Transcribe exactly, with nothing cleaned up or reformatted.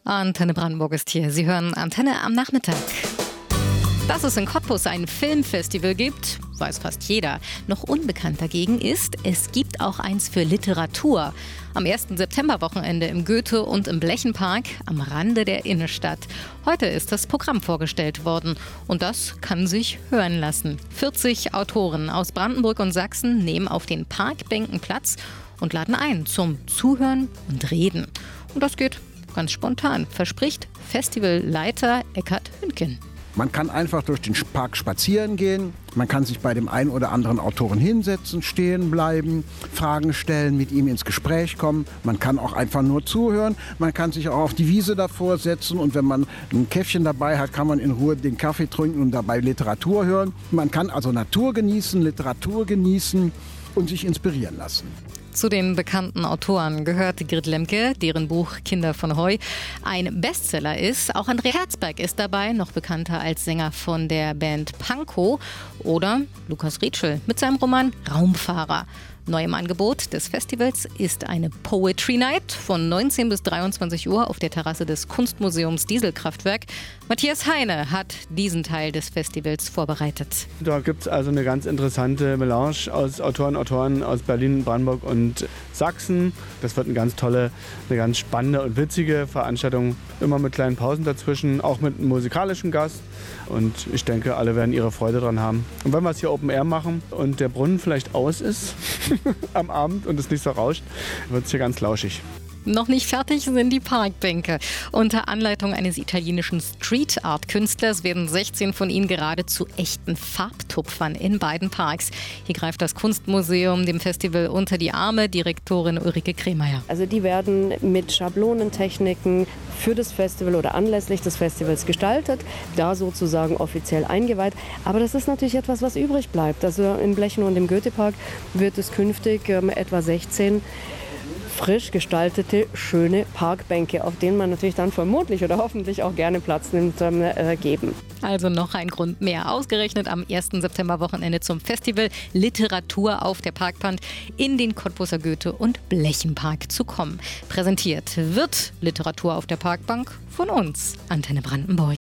Antenne Brandenburg ist hier. Sie hören Antenne am Nachmittag. Dass es in Cottbus ein Filmfestival gibt, weiß fast jeder. Noch unbekannt dagegen ist, es gibt auch eins für Literatur. Am ersten Septemberwochenende im Goethe- und im Blechenpark am Rande der Innenstadt. Heute ist das Programm vorgestellt worden und das kann sich hören lassen. vierzig Autoren aus Brandenburg und Sachsen nehmen auf den Parkbänken Platz und laden ein zum Zuhören und Reden. Und das geht ganz spontan, verspricht Festivalleiter Eckhard Hünken. Man kann einfach durch den Park spazieren gehen, man kann sich bei dem einen oder anderen Autoren hinsetzen, stehen bleiben, Fragen stellen, mit ihm ins Gespräch kommen. Man kann auch einfach nur zuhören, man kann sich auch auf die Wiese davor setzen und wenn man ein Käffchen dabei hat, kann man in Ruhe den Kaffee trinken und dabei Literatur hören. Man kann also Natur genießen, Literatur genießen und sich inspirieren lassen. Zu den bekannten Autoren gehört Grit Lemke, deren Buch Kinder von Heu ein Bestseller ist. Auch André Herzberg ist dabei, noch bekannter als Sänger von der Band Pankow. Oder Lukas Rietschel mit seinem Roman Raumfahrer. Neu im Angebot des Festivals ist eine Poetry Night von neunzehn bis dreiundzwanzig Uhr auf der Terrasse des Kunstmuseums Dieselkraftwerk. Matthias Heine hat diesen Teil des Festivals vorbereitet. Da gibt es also eine ganz interessante Melange aus Autoren, Autoren aus Berlin, Brandenburg und Sachsen. Das wird eine ganz tolle, eine ganz spannende und witzige Veranstaltung. Immer mit kleinen Pausen dazwischen, auch mit einem musikalischen Gast. Und ich denke, alle werden ihre Freude dran haben. Und wenn wir es hier Open Air machen und der Brunnen vielleicht aus ist am Abend und es nicht so rauscht, wird es hier ganz lauschig. Noch nicht fertig sind die Parkbänke. Unter Anleitung eines italienischen Street-Art-Künstlers werden sechzehn von ihnen gerade zu echten Farbtupfern in beiden Parks. Hier greift das Kunstmuseum dem Festival unter die Arme, Direktorin Ulrike Kremeyer. Also die werden mit Schablonentechniken für das Festival oder anlässlich des Festivals gestaltet, da sozusagen offiziell eingeweiht. Aber das ist natürlich etwas, was übrig bleibt. Also in Blechen und im Goethepark wird es künftig ähm, etwa sechzehn frisch gestaltete, schöne Parkbänke, auf denen man natürlich dann vermutlich oder hoffentlich auch gerne Platz nimmt, äh, geben. Also noch ein Grund mehr. Ausgerechnet am ersten Septemberwochenende zum Festival Literatur auf der Parkbank in den Cottbuser Goethe- und Blechenpark zu kommen. Präsentiert wird Literatur auf der Parkbank von uns, Antenne Brandenburg.